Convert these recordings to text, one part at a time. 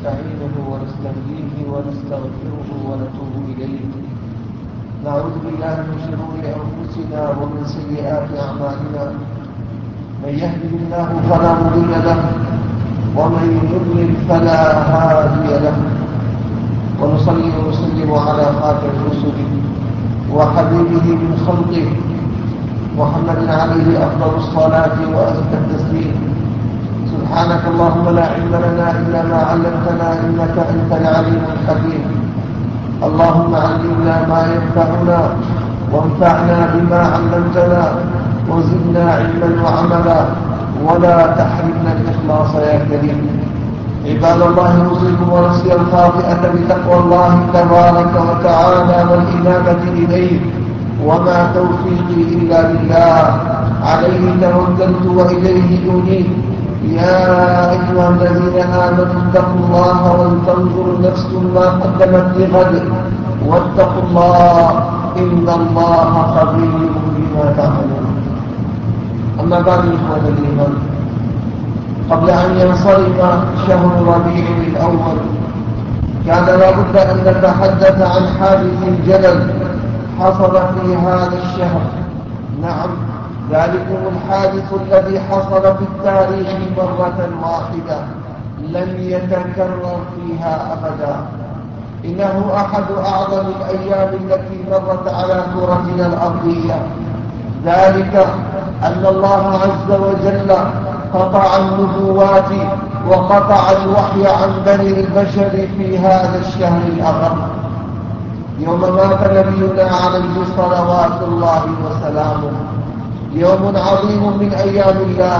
ونستعينه ونستهديه ونستغفره ونتوب إليه. نعوذ بالله من شرور أنفسنا ومن سيئات أعمالنا. من يهده الله فلا مضل له ومن يضلل فلا هادي له. ونصلي ونسلم على خاتم الرسل وحبيبه من خلقه محمد عليه أفضل الصلاة وأزكى التسليم. سبحانك اللهم لا علم لنا إلا ما علمتنا إنك أنت العليم الحكيم. اللهم علمنا ما ينفعنا وانفعنا بما علمتنا وزدنا علما وعملا ولا تحرمنا الإخلاص يا كريم. عباد الله، أوصيكم ونفسي الخاطئة بتقوى الله تبارك وتعالى والإنابة إليه، وما توفيقي إلا بالله، عليه توكلت وإليه أنيب. يا أيها الذين آمنوا اتقوا الله ولتنظر نفس ما قدمت لغد واتقوا الله إن الله خبير بما تعملون. أما بعد، إخوة الإيمان، قبل أن ينصرف شهر ربيع الأول كان لابد أن نتحدث عن حادث جلل حصل في هذا الشهر. نعم، ذلكم الحادث الذي حصل في التاريخ مرة واحدة لم يتكرر فيها أبدا. إنه أحد أعظم الأيام التي مرت على كرتنا الأرضية، ذلك أن الله عز وجل قطع النبوات وقطع الوحي عن بني البشر في هذا الشهر الأغر، يوم مات نبينا عليه صلوات الله وسلامه. يوم عظيم من أيام الله،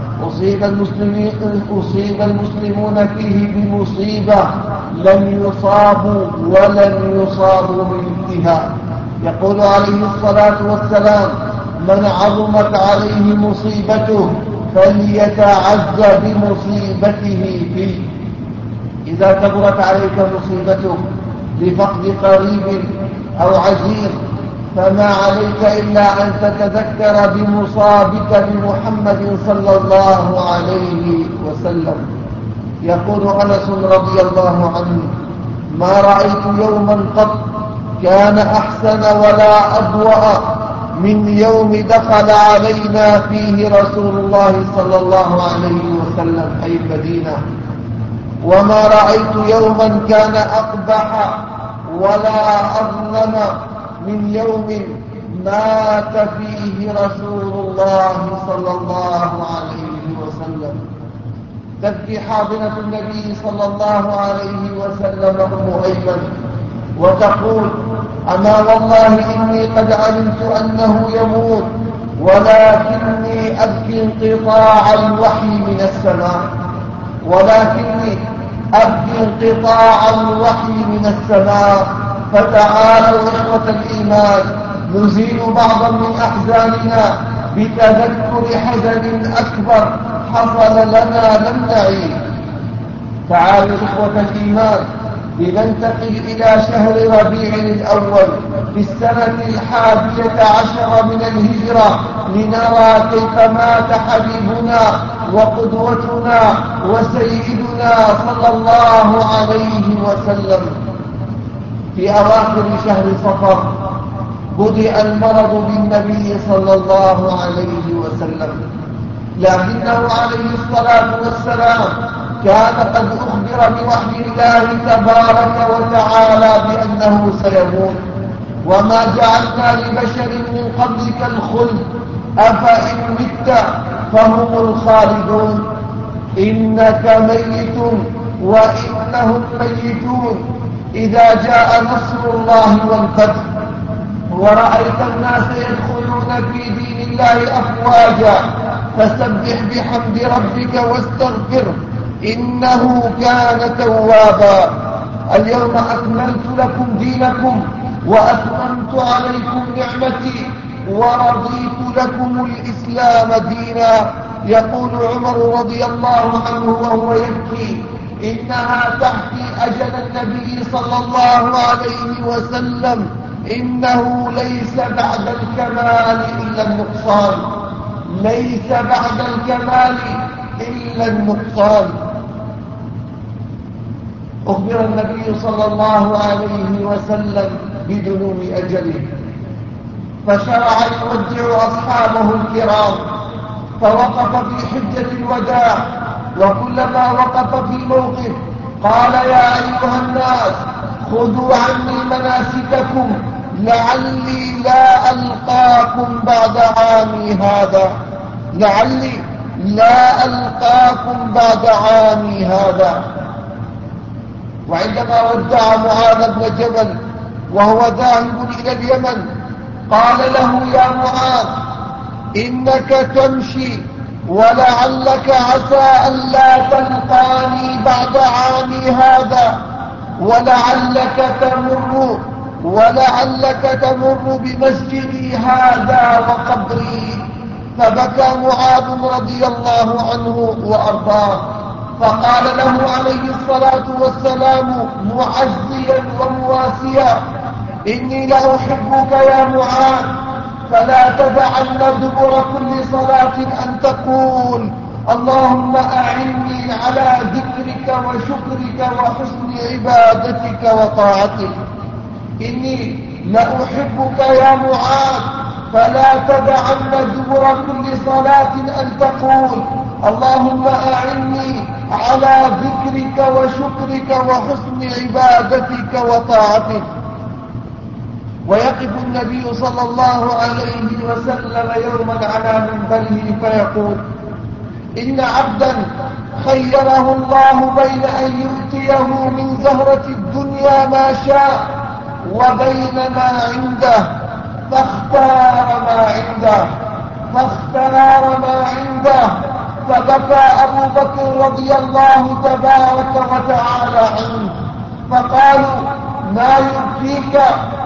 أصيب المسلمون فيه بمصيبة لم يصابوا ولن يصابوا بمثلها. يقول عليه الصلاة والسلام: من عظمت عليه مصيبته فليتعز بمصيبته فيه. إذا كبرت عليك مصيبته لفقد قريب أو عزيز فما عليك إلا أن تتذكر بمصابك بمحمد صلى الله عليه وسلم. يقول أنس رضي الله عنه: ما رأيت يوما قط كان أحسن ولا أضوأ من يوم دخل علينا فيه رسول الله صلى الله عليه وسلم أي المدينة، وما رأيت يوما كان أقبح ولا أظلم من يوم مات فيه رسول الله صلى الله عليه وسلم. تبكي حاضنة النبي صلى الله عليه وسلم أم أيمن وتقول: أما والله إني قد علمت أنه يموت، ولكني أبكي انقطاع الوحي من السماء، فتعالوا إخوة الإيمان نزيل بعضا من أحزاننا بتذكر حزن أكبر حصل لنا لم نعيه. تعالوا إخوة الإيمان لننتقل إلى شهر ربيع الأول في السنة 11 من الهجرة لنرى كيف مات حبيبنا وقدوتنا وسيدنا صلى الله عليه وسلم. في أواخر شهر صفر بدأ المرض بالنبي صلى الله عليه وسلم، لكنه عليه الصلاة والسلام كان قد أخبر بوحي الله تبارك وتعالى بأنه سيموت. وما جعلنا لبشر من قبلك الخلد أفإن مت فهم الخالدون إنك ميت وإنهم ميتون إذا جاء نصر الله والفتح ورأيت الناس يدخلون في دين الله أفواجا فسبح بحمد ربك واستغفره إنه كان توابا. اليوم أكملت لكم دينكم وأتممت عليكم نعمتي ورضيت لكم الإسلام دينا. يقول عمر رضي الله عنه وهو يبكي: إنها تحكي أجل النبي صلى الله عليه وسلم، إنه ليس بعد الكمال إلا النقصان، ليس بعد الكمال إلا النقصان. أخبر النبي صلى الله عليه وسلم بدنو أجله، فشرع يودع أصحابه الكرام، فوقف في حجة الوداع، وكلما وقف في موقف قال: يا أيها الناس خذوا عني مناسككم لعلي لا ألقاكم بعد عامي هذا، لعلي لا ألقاكم بعد عامي هذا. وعندما ودع معاذ بن جبل وهو ذاهب إلى اليمن قال له: يا معاذ إنك تمشي ولعلك عسى أن لا تلقاني بعد عامي هذا، ولعلك تمر بمسجدي هذا وقبري. فبكى معاذ رضي الله عنه وأرضاه، فقال له عليه الصلاة والسلام معزيا ومواسيا: إني لأحبك يا معاذ، فلا تدعن دبر كل صلاة أن تقول: اللهم أعني على ذكرك وشكرك وحسن عبادتك وطاعتك. إني لأحبك يا معاذ، فلا تدعن دبر كل صلاة أن تقول: اللهم أعني على ذكرك وشكرك وحسن عبادتك وطاعتك. ويقف النبي صلى الله عليه وسلم يوما على منبره فيقول: إن عبدا خيره الله بين أن يؤتيه من زهرة الدنيا ما شاء وبين ما عنده، فاختار ما عنده. فبكى أبو بكر رضي الله تبارك وتعالى عنه، فقالوا: ما يبكيك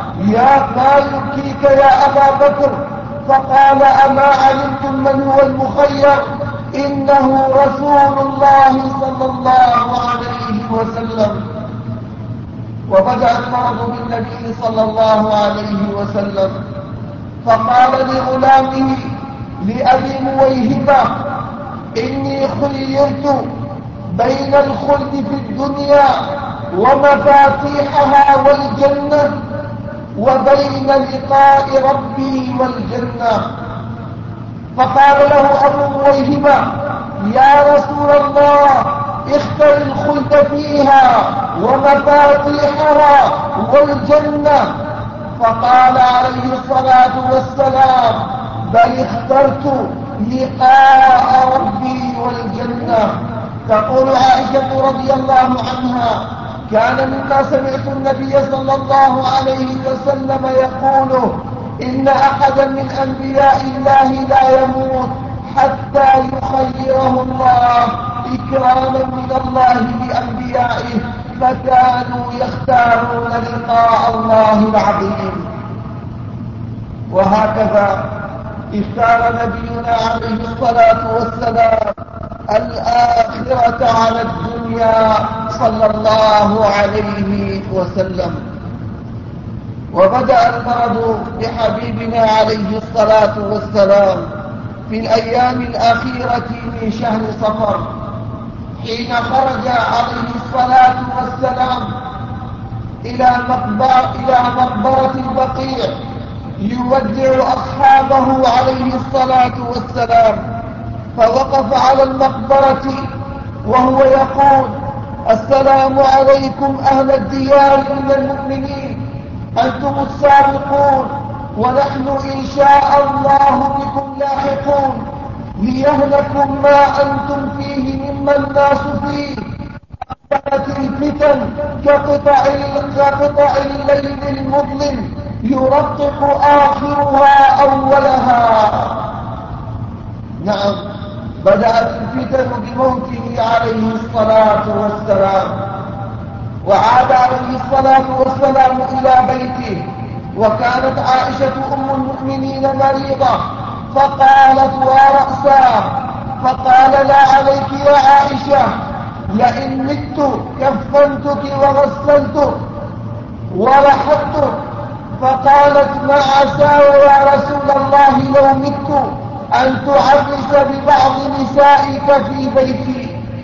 يا أبا بكر؟ فقال: أما علمتم من هو المخير؟ إنه رسول الله صلى الله عليه وسلم. وبدأ المرض بالنبي صلى الله عليه وسلم، فقال لغلامه لأبي مويهبة: إني خيرت بين الخلد في الدنيا ومفاتيحها والجنة، وبين لقاء ربي والجنة. فقال له أبو مويهبة: يا رسول الله، اختر الخلد فيها ومفاتيحها والجنة. فقال عليه الصلاة والسلام: بل اخترت لقاء ربي والجنة. تقول عائشة رضي الله عنها: كان مما سمعت النبي صلى الله عليه وسلم يقول: إن أحدا من أنبياء الله لا يموت حتى يخيره الله، إكراما من الله لأنبيائه، فكانوا يختارون لقاء الله العظيم. وهكذا اختار نبينا عليه الصلاة والسلام الآخرة على الدنيا صلى الله عليه وسلم. وبدأ المرض بحبيبنا عليه الصلاة والسلام في الأيام الأخيرة من شهر صفر، حين خرج عليه الصلاة والسلام إلى مقبرة البقيع يودع أصحابه عليه الصلاة والسلام. فوقف على المقبرة وهو يقول: السلام عليكم أهل الديار من المؤمنين، أنتم السابقون، ونحن إن شاء الله بكم لاحقون، ليهلكم ما أنتم فيه مما الناس فيه. كانت الفتن كقطع الليل المظلم يرقق آخرها أولها. نعم، بدأت الفتن بموته عليه الصلاة والسلام، وعاد عليه الصلاة والسلام إلى بيته، وكانت عائشة أم المؤمنين مريضة، فقالت: ورأساه. فقال: لا عليك يا عائشة، لئن مت كفنتك وغسلتك ولحدتك. فقالت: ما عسى يا رسول الله لو مت أن تعرس ببعض نسائك في بيتي.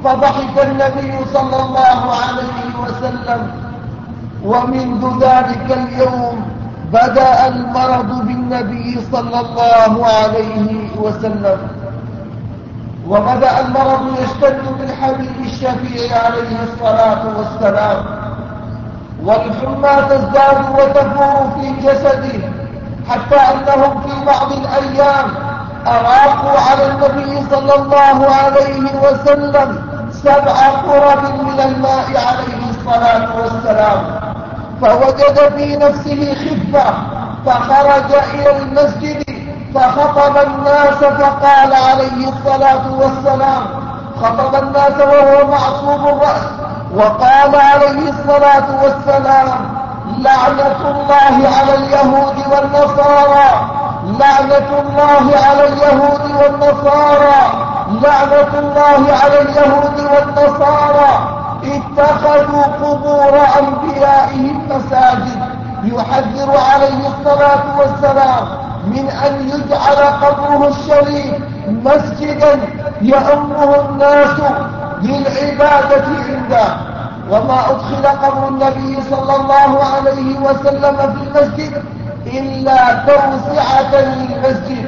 فضحك النبي صلى الله عليه وسلم. ومنذ ذلك اليوم بدأ المرض بالنبي صلى الله عليه وسلم، وبدأ المرض يشتد بالحبيب الشفيع عليه الصلاة والسلام، والحمى تزداد وتفور في جسده، حتى أنهم في بعض الأيام أراقوا على النبي صلى الله عليه وسلم 7 قرب من الماء عليه الصلاة والسلام، فوجد في نفسه خفة، فخرج إلى المسجد فخطب الناس، فقال عليه الصلاة والسلام، خطب الناس وهو معصوب الرأس، وقال عليه الصلاة والسلام: لعنة الله على اليهود والنصارى، لعنة الله على اليهود والنصارى، لعنة الله على اليهود والنصارى، اتخذوا قبور أنبيائهم مساجد. يحذر عليه الصلاة والسلام من أن يجعل قبره الشريف مسجدا يأمه الناس للعبادة عنده. وما أدخل قبر النبي صلى الله عليه وسلم في المسجد إلا توسعة للمسجد،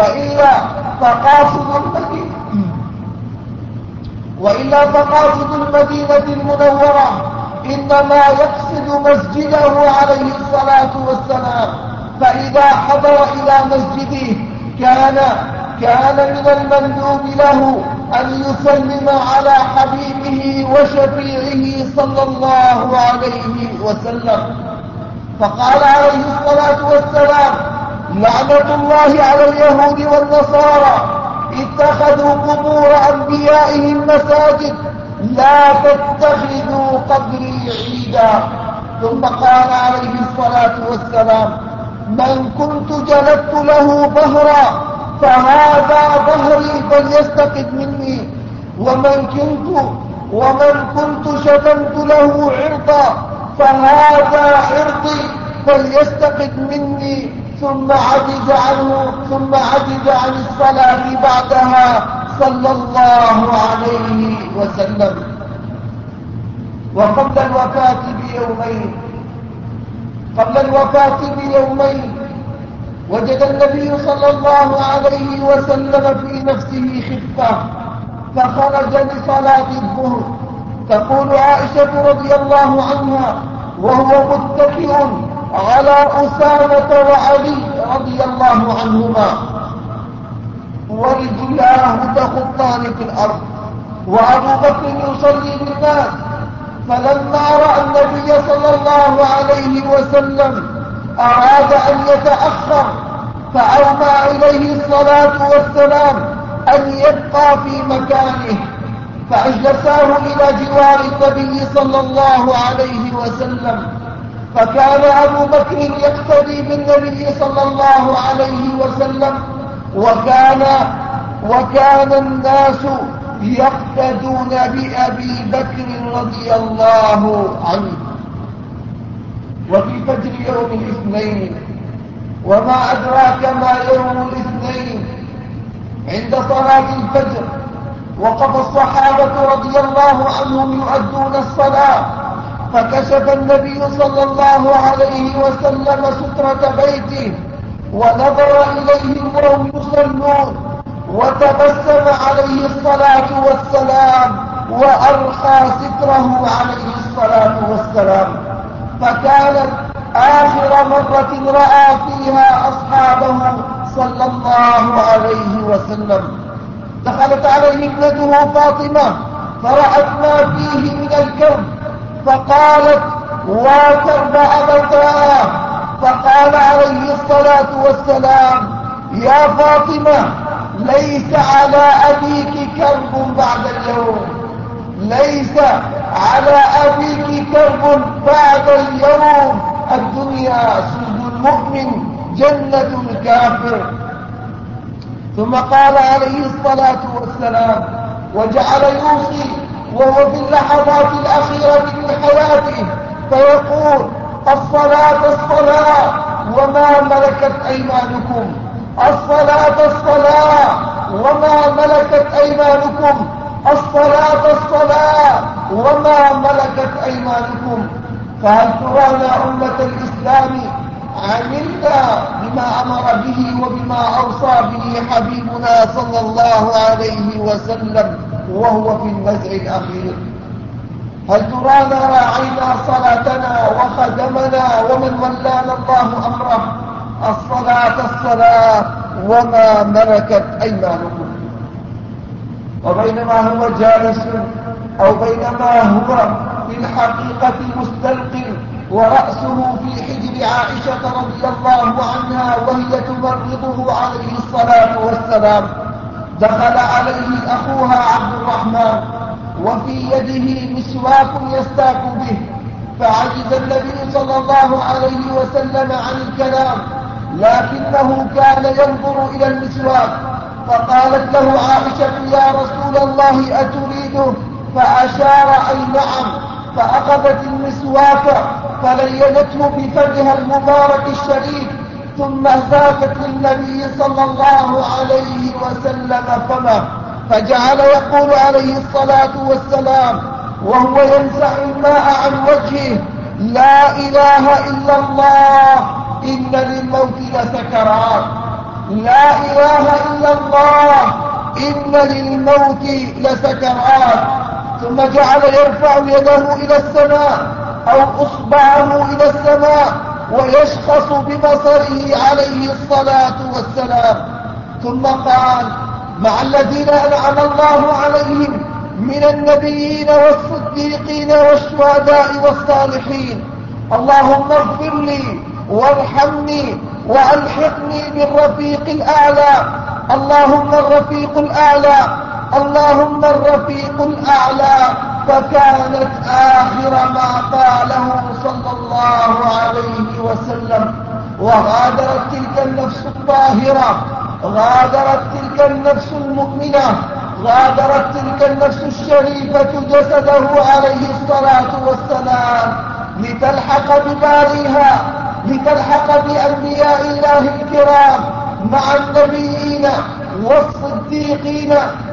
وإلا فقاصد المدينة المنورة إنما يقصد مسجده عليه الصلاة والسلام، فإذا حضر إلى مسجده كان من المندوب له أن يسلم على حبيبه وشفيعه صلى الله عليه وسلم. فقال عليه الصلاة والسلام: لعنة الله على اليهود والنصارى، اتخذوا قبور أنبيائهم مساجد، لا تتخذوا قبري عيدا. ثم قال عليه الصلاة والسلام: من كنت جلدت له ظهرا فهذا ظهري فليستقد مني، ومن كنت شتمت له عرضا فهذا عرضي فليستقد مني. ثم عجز عن الصلاة بعدها صلى الله عليه وسلم. وقبل الوفاة بيومين وجد النبي صلى الله عليه وسلم في نفسه خفة، فخرج لصلاة الظهر. تقول عائشة رضي الله عنها وهو متكئ على أسامة وعلي رضي الله عنهما، ورجلاه تخطان في الأرض، وأبو بكر يصلي بالناس، فلما رأى النبي صلى الله عليه وسلم أراد أن يتأخر، فأومى إليه الصلاة والسلام أن يبقى في مكانه، فأجلساه إلى جوار النبي صلى الله عليه وسلم. فكان أبو بكر يقتدي بالنبي صلى الله عليه وسلم، وكان الناس يقتدون بأبي بكر رضي الله عنه. وفي فجر يوم الاثنين، وما أدراك ما يوم الاثنين، عند صلاة الفجر وقف الصحابة رضي الله عنهم يؤدون الصلاة، فكشف النبي صلى الله عليه وسلم سترة بيته ونظر إليهم وهم يصلون، وتبسم عليه الصلاة والسلام وأرخى ستره عليه الصلاة والسلام. فكانت آخر مرة رأى فيها أصحابه صلى الله عليه وسلم. دخلت عليه ابنته فاطمة فرأت ما فيه من الكرب، فقالت: وكرب أبتاه. فقال عليه الصلاة والسلام: يا فاطمة، ليس على أبيك كرب بعد اليوم، ليس على أبيك كرب بعد اليوم، الدنيا سجن المؤمن جنة الكافر. ثم قال عليه الصلاة والسلام وجعل يوصي وهو في اللحظات الأخيرة من حياته فيقول: الصلاة الصلاة وما ملكت أيمانكم، الصلاة الصلاة وما ملكت أيمانكم، الصلاة الصلاة وما ملكت أيمانكم. فهل ترانا أمة الإسلام عملنا بما أمر به وبما أوصى به حبيبنا صلى الله عليه وسلم وهو في النزع الأخير؟ هل ترانا راعينا صلاتنا وخدمنا ومن ولانا الله أمره؟ الصلاة الصلاة وما ملكت أيمانكم. وبينما هو جالس أو بينما هو في الحقيقة مستلقٍ ورأسه في حجر عائشة رضي الله عنها وهي تمرضه عليه الصلاة والسلام، دخل عليه أخوها عبد الرحمن وفي يده مسواك يستاك به، فعجز النبي صلى الله عليه وسلم عن الكلام، لكنه كان ينظر إلى المسواك. فقالت له عائشة: يا رسول الله أتريده؟ فأشار أي نعم، فأخذت المسواك فلينته بفمها المبارك الشريف، ثم زاكت للنبي صلى الله عليه وسلم فمه، فجعل يقول عليه الصلاة والسلام وهو ينزع الماء عن وجهه: لا إله إلا الله، إن للموت لسكرات، لا إله إلا الله، إن للموت لسكرات. ثم جعل يرفع يده إلى السماء أو أصبعه إلى السماء ويشخص ببصره عليه الصلاة والسلام، ثم قال: مع الذين أنعم الله عليهم من النبيين والصديقين والشهداء والصالحين، اللهم اغفر لي وارحمني وألحقني بالرفيق الأعلى. اللهم الرفيق الأعلى، اللهم الرفيق الأعلى. فكانت آخر ما قاله صلى الله عليه وسلم. وغادرت تلك النفس الطاهرة، غادرت تلك النفس المؤمنة، غادرت تلك النفس الشريفة جسده عليه الصلاة والسلام لتلحق بباريها، لتلحق بأنبياء الله الكرام مع النبيين والصديقين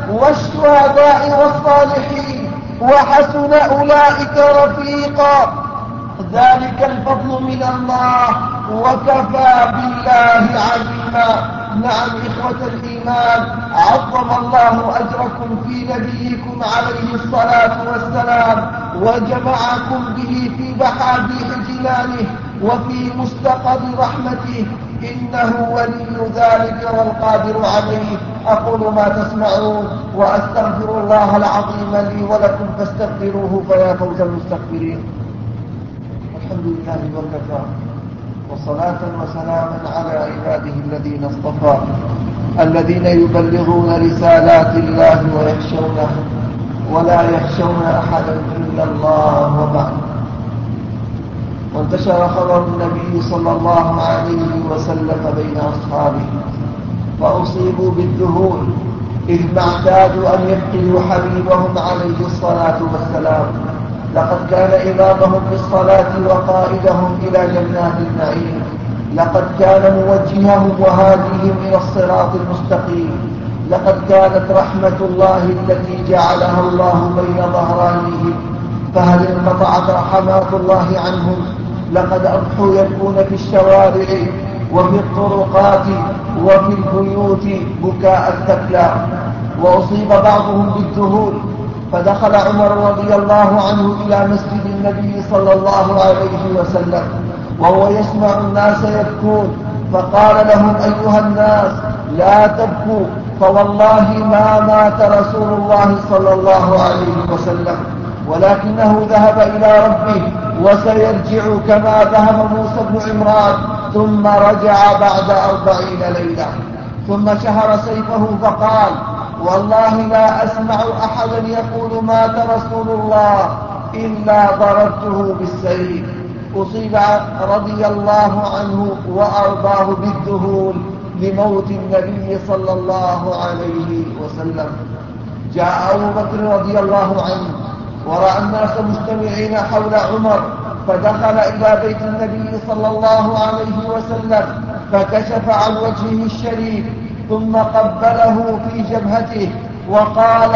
والشهداء والصالحين، وحسن أولئك رفيقا. ذلك الفضل من الله وكفى بالله عليما. نعم إخوة الإيمان، عظم الله أجركم في نبيكم عليه الصلاة والسلام، وجمعكم به في بحاديح جنانه وفي مستقر رحمته، إنه ولي ذلك والقادر عليه. أقول ما تسمعون وأستغفر الله العظيم لي ولكم فاستغفروه فيا فوز المستغفرين. الحمد لله وكفى، وصلاة وسلاما على عباده الذين اصطفى، الذين يبلغون رسالات الله ويخشونه ولا يخشون أحدا إلا الله. وبعد، وانتشر خبر النبي صلى الله عليه وسلم بين أصحابه فأصيبوا بالذهول إذ ما اعتادوا أن يفقدوا حبيبهم عليه الصلاة والسلام. لقد كان إمامهم بالصلاة وقائدهم إلى جنات النعيم، لقد كان موجههم وهاديهم إلى الصراط المستقيم، لقد كانت رحمة الله التي جعلها الله بين ظهرانيهم، فهل انقطعت رحمات الله عنهم؟ لقد أضحوا يبكون في الشوارع وفي الطرقات وفي البيوت بكاء الثكلى. وأصيب بعضهم بالذهول، فدخل عمر رضي الله عنه إلى مسجد النبي صلى الله عليه وسلم وهو يسمع الناس يبكون، فقال لهم: أيها الناس لا تبكوا، فوالله ما مات رسول الله صلى الله عليه وسلم، ولكنه ذهب إلى ربه وسيرجع كما ذهب موسى بن عمران، ثم رجع بعد 40 ليلة. ثم شهر سيفه فقال: والله لا أسمع أحدا يقول مات رسول الله إلا ضربته بالسيف. أصيب رضي الله عنه وأرضاه بالذهول لموت النبي صلى الله عليه وسلم. جاء أبو بكر رضي الله عنه ورأى الناس مجتمعين حول عمر، فدخل إلى بيت النبي صلى الله عليه وسلم فكشف عن وجهه الشريف ثم قبله في جبهته وقال: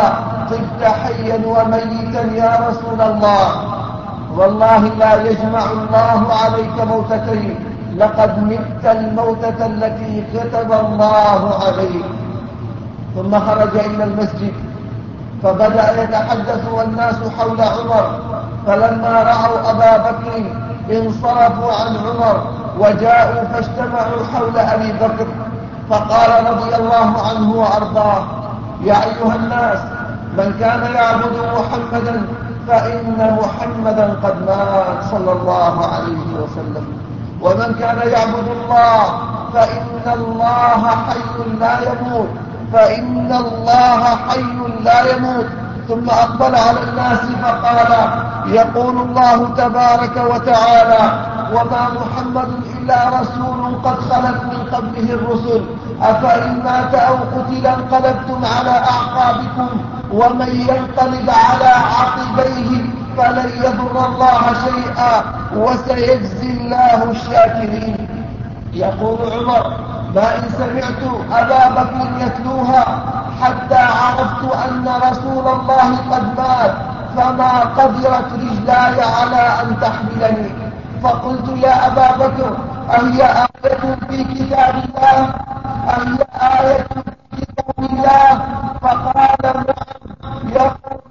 طبت حيا وميتا يا رسول الله، والله لا يجمع الله عليك موتتين، لقد مت الموتة التي كتب الله عليك. ثم خرج إلى المسجد فبدأ يتحدث والناس حول عمر، فلما رأوا أبا بكر انصرفوا عن عمر وجاءوا فاجتمعوا حول أبي بكر، فقال رضي الله عنه وأرضاه: يا أيها الناس، من كان يعبد محمدا فإن محمدا قد مات صلى الله عليه وسلم، ومن كان يعبد الله فإن الله حي لا يموت، فإن الله حي لا يموت. ثم أقبل على الناس فقال: يقول الله تبارك وتعالى: وما محمد إلا رسول قد خلت من قبله الرسل، أفإن مات أو قتل انقلبتم على أعقابكم، ومن ينقلب على عقبيه فلن يضر الله شيئا وسيجزي الله الشاكرين. يقول عمر: ما إن سمعت أبا بكر يتلوها حتى عرفت أن رسول الله قد مات، فما قدرت رجلاي على أن تحملني، فقلت: يا أبا بكر، أهي آية في كتاب الله؟ أهي آية في كتاب الله؟ فقال: نعم. يقول: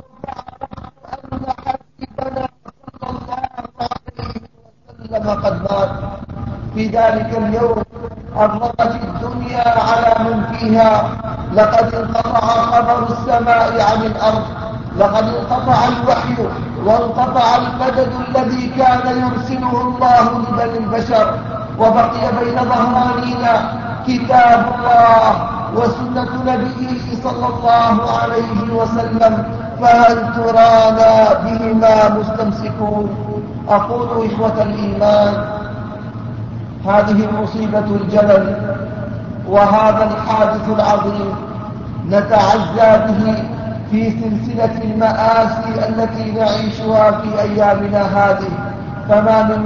أن حبيبنا صلى الله عليه وسلم قد مات. في ذلك اليوم أغرقت الدنيا على من فيها، لقد انقطع خبر السماء عن الأرض، لقد انقطع الوحي وانقطع المدد الذي كان يرسله الله لبني البشر، وبقي بين ظهرانينا كتاب الله وسنة نبيه صلى الله عليه وسلم، فهل ترانا بهما مستمسكون؟ أقول إخوة الإيمان، هذه المصيبة الجلل وهذا الحادث العظيم نتعزى به في سلسلة المآسي التي نعيشها في أيامنا هذه، فما من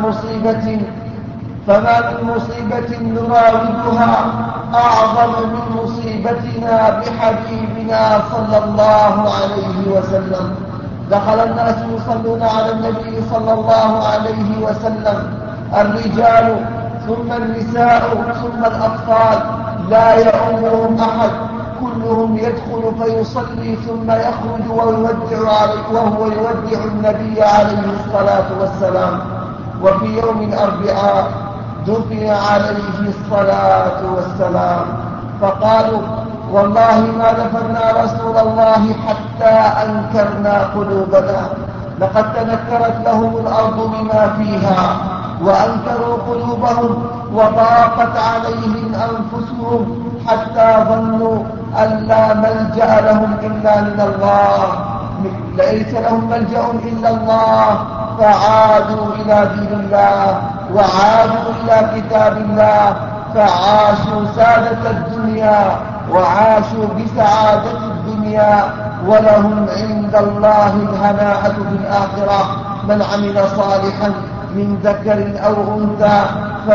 مصيبة نراودها أعظم من مصيبتنا بحبيبنا صلى الله عليه وسلم. دخل الناس يصلون على النبي صلى الله عليه وسلم، الرجال ثم النساء ثم الأطفال، لا يؤمهم أحد، كلهم يدخل فيصلي ثم يخرج وهو يودع النبي عليه الصلاة والسلام. وفي يوم الأربعاء دفن عليه الصلاة والسلام، فقالوا: والله ما دفنا رسول الله حتى أنكرنا قلوبنا، لقد تنكرت لهم الأرض بما فيها وأنكروا قلوبهم وضاقت عليهم أنفسهم حتى ظنوا أن لا ملجأ لهم إلا من الله، ليس لهم ملجأ إلا الله، فعادوا إلى دين الله وعادوا إلى كتاب الله، فعاشوا سادة الدنيا وعاشوا بسعادة الدنيا، ولهم عند الله الهناءة في الآخرة. من عمل صالحا من ذكر أو أنثى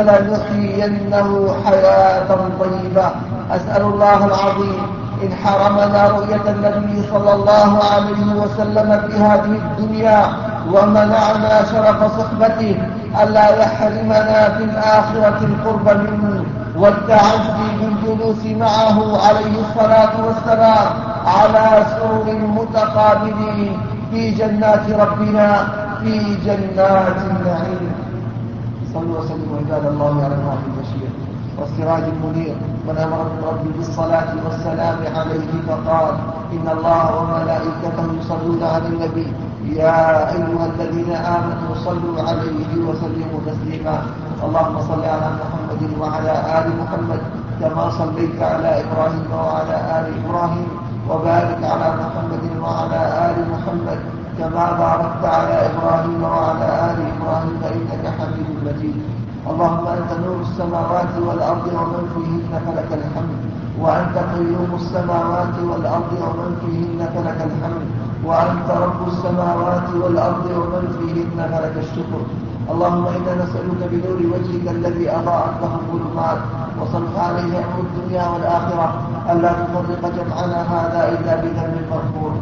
فلنحيينه حياة طيبة. أسأل الله العظيم إن حرمنا رؤية النبي صلى الله عليه وسلم في هذه الدنيا ومنعنا شرف صحبته ألا يحرمنا في الآخرة القرب منه والتعزي بالجلوس معه عليه الصلاة والسلام على سرر متقابلين في جنات ربنا في جنات النعيم. صلوا وسلموا عباد الله على الهادي البشير والسراج المنير، من أمر من ربي بالصلاة والسلام عليه فقال: إن الله وملائكته يصلون على النبي يا أيها الذين آمنوا صلوا عليه وسلموا تسليما. اللهم صل على محمد وعلى آل محمد كما صليت على إبراهيم وعلى آل إبراهيم، وبارك على محمد وعلى آل محمد كما باركت على إبراهيم وعلى آل إبراهيم إنك حميد مجيد. اللهم أنت نور السماوات والأرض ومن فيهن فلك الحمد، وأنت قيوم السماوات والأرض ومن فيهن فلك الحمد، وأنت رب السماوات والأرض ومن فيهن فلك الشكر. اللهم إنا نسألك بنور وجهك الذي أضاءت له الظلمات وصلح عليه أمر الدنيا والآخرة ألا تفرق جمعنا هذا إلا بذنب مغفور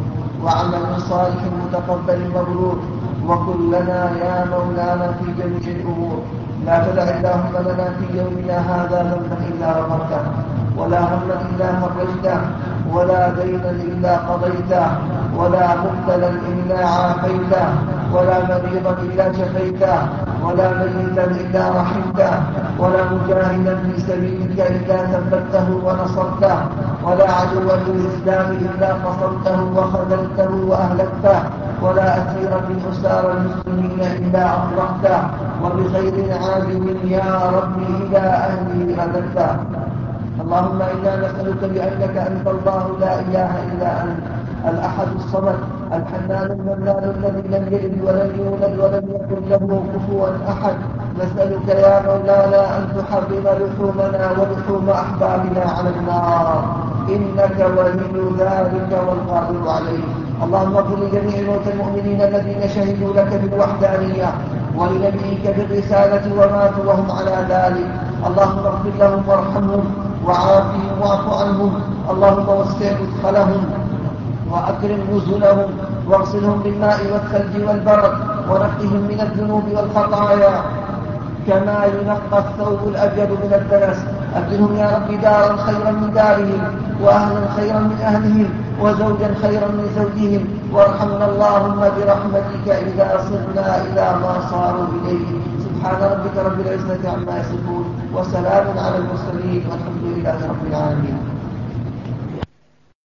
وعمل صالح متقبل مبرور، وكلنا يا مولانا في جميع الأمور. لا تدع اللهم لنا في يومنا هذا ذنبا إلا غفرته، ولا هما إلا فرجته، ولا دينا إلا قضيته، ولا مبتلا إلا عافيته، ولا مريضا إلا شفيته، ولا ميتا إلا رحمته، ولا مجاهدا في سبيلك إلا ثبته ونصرته، ولا عدوا للإسلام إلا قصرته وخذلته وأهلكته، ولا أسيرا من أسار المسلمين إلا أطلقته، وبخير عاجل يا رب إلى أهله رددته. اللهم إنا نسألك بأنك أنت الله لا إله إلا أنت الأحد الصمد الحنان المنان الذي لم يلد ولم يولد ولم يكن له كفوا أحد. نسألك يا مولانا أن تحرم لحومنا ولحوم أحبابنا على النار، إنك ولي ذلك والقادر عليه. اللهم اغفر لجميع موتى المؤمنين الذين شهدوا لك بالوحدانية ولنبيك بالرسالة وماتوا وهم على ذلك. اللهم اغفر لهم وارحمهم وعافهم واعف عنهم. اللهم وسع مدخلهم وأكرم نزلهم واغسلهم بالماء والثلج والبرد ونقهم من الذنوب والخطايا كما ينقى الثوب الأبيض من الدنس. أبدلهم يا رب دارا خيرا من دارهم، وأهلا خيرا من أهلهم، وزوجا خيرا من زوجهم. وارحمنا اللهم برحمتك إذا صرنا إلى ما صاروا إليه. سبحان ربك رب العزة عما يصفون، وسلام على المرسلين، والحمد لله رب العالمين.